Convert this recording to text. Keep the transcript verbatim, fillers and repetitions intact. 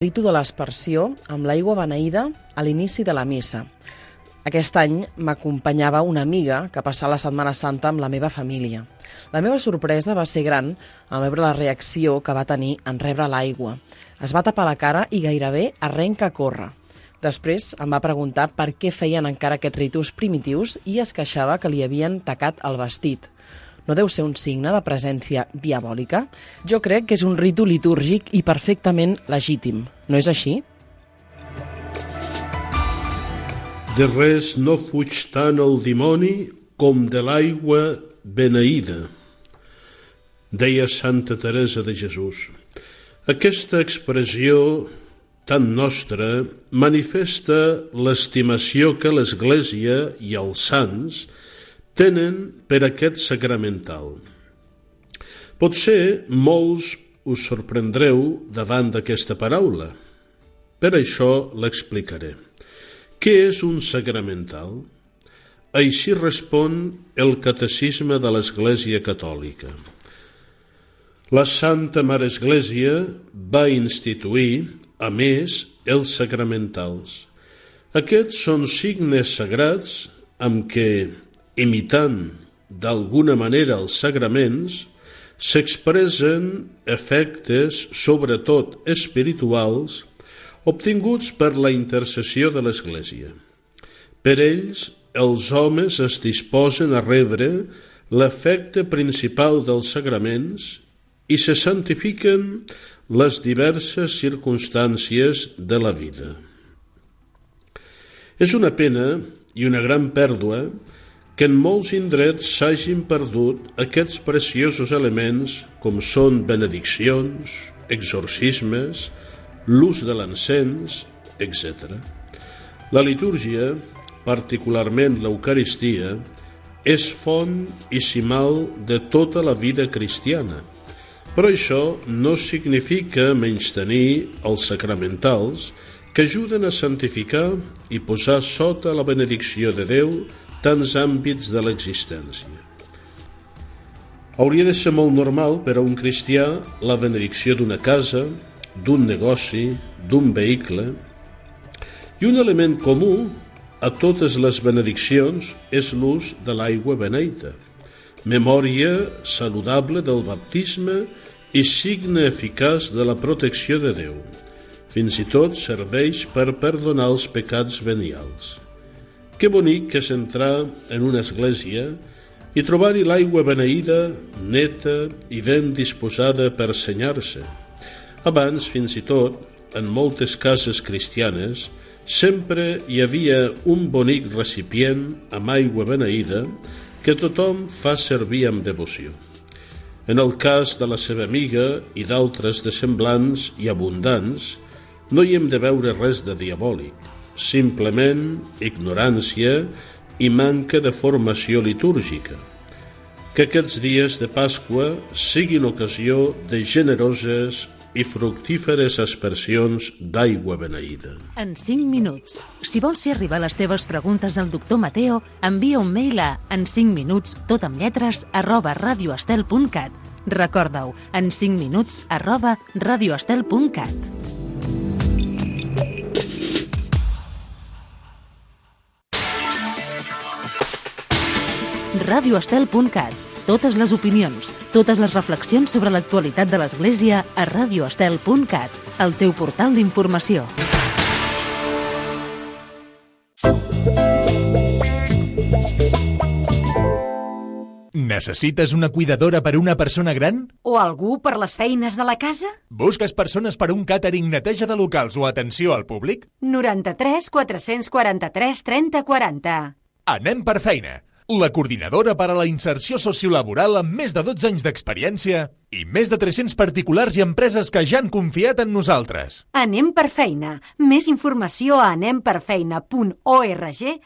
ritu de l'aspersió amb l'aigua beneïda a l'inici de la missa. Aquest any m'acompanyava una amiga que passava la Setmana Santa amb la meva família. La meva sorpresa va ser gran al veure la reacció que va tenir en rebre l'aigua. Es va tapar la cara i gairebé arrenca a córrer. Després em va preguntar per què feien encara aquests ritus primitius i es queixava que li havien tacat el vestit. No deu ser un signe de presència diabòlica? Jo crec que és un ritu litúrgic i perfectament legítim. No és així? De res no fuig tant el dimoni com de l'aigua beneïda, deia Santa Teresa de Jesús. Aquesta expressió tan nostra manifesta l'estimació que l'Església i els sants tenen per aquest sacramental. Potser molts us sorprendreu davant d'aquesta paraula. Per això l'explicaré. Què és un sacramental? Així respon el Catecisme de l'Església Catòlica. La Santa Mare Església va instituir, a més, els sacramentals. Aquests són signes sagrats amb què, imitant d'alguna manera els sagraments, s'expressen efectes, sobretot espirituals, obtinguts per la intercessió de l'Església. Per ells, els homes es disposen a rebre l'efecte principal dels sagraments i se santifiquen les diverses circumstàncies de la vida. És una pena i una gran pèrdua que en molts indrets s'hagin perdut aquests preciosos elements com són benediccions, exorcismes, l'ús de l'encens, etcètera. La litúrgia, particularment l'Eucaristia, és font i cimal de tota la vida cristiana, però això no significa menystenir els sacramentals que ajuden a santificar i posar sota la benedicció de Déu tants àmbits de l'existència. Hauria de ser molt normal per a un cristià la benedicció d'una casa, d'un negoci, d'un vehicle, i un element comú a totes les benediccions és l'ús de l'aigua beneïda, memòria saludable del baptisme i signe eficaç de la protecció de Déu. Fins i tot serveix per perdonar els pecats venials. Que bonic és entrar en una església i trobar-hi l'aigua beneïda, neta i ben disposada per senyar-se. Abans, fins i tot, en moltes cases cristianes, sempre hi havia un bonic recipient amb aigua beneïda que tothom fa servir amb devoció. En el cas de la seva amiga i d'altres de semblants i abundants, no hi hem de veure res de diabòlic, simplement ignorància i manca de formació litúrgica. Que aquests dies de Pasqua siguin ocasió de generoses i fructíferes aspersions d'aigua beneïda. En cinc minuts. Si vols fer arribar les teves preguntes al doctor Mateo, envia un mail a en cinc minuts, tot amb lletres, arroba radioestel punt cat. Recorda-ho, en cinc minuts, arroba radioestel punt cat. radioestel punt cat. Totes les opinions, totes les reflexions sobre l'actualitat de l'Església a radioestel punt cat, el teu portal d'informació. Necessites una cuidadora per a una persona gran? O algú per les feines de la casa? Busques persones per a un càtering, neteja de locals o atenció al públic? noranta-tres quatre-cents quaranta-tres trenta quaranta. Anem per feina! La coordinadora per a la inserció sociolaboral amb més de dotze anys d'experiència i més de tres-cents particulars i empreses que ja han confiat en nosaltres. Anem per feina. Més informació a anem per feina punt org